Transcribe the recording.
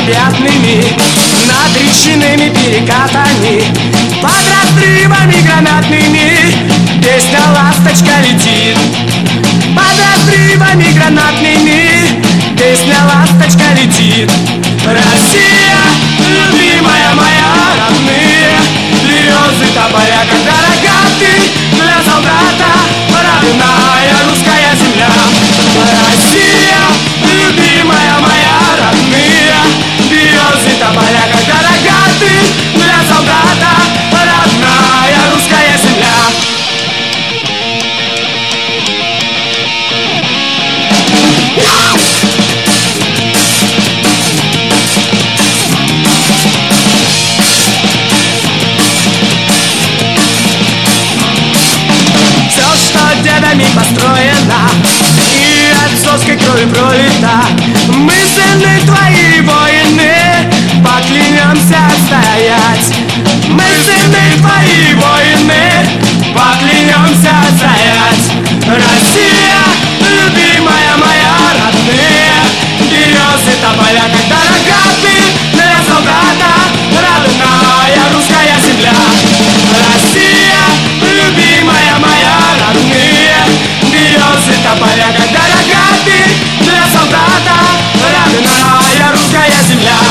необъятными, над речными перекатами, под разрывами гранатными песня «Ласточка» летит. Под разрывами гранатными песня «Ласточка» летит. Россия, любимая моя, родные березы тополя, как дорога ты для солдата, родная русская земля. Россия, любимая моя, родные березы тополя, как дорога ты для солдата, родная русская земля. Дедами построена и отцовской кровью пролита. Мы сыны твои воины, поклянемся отстоять. Мы сыны твои воины, поклянемся отстоять. Россия, любимая моя, родные березы тополя, как дорога ты для солдата, родная русская земля. Россия, любимая моя, родные березы тополя, как дорога ты для солдата, родная русская земля.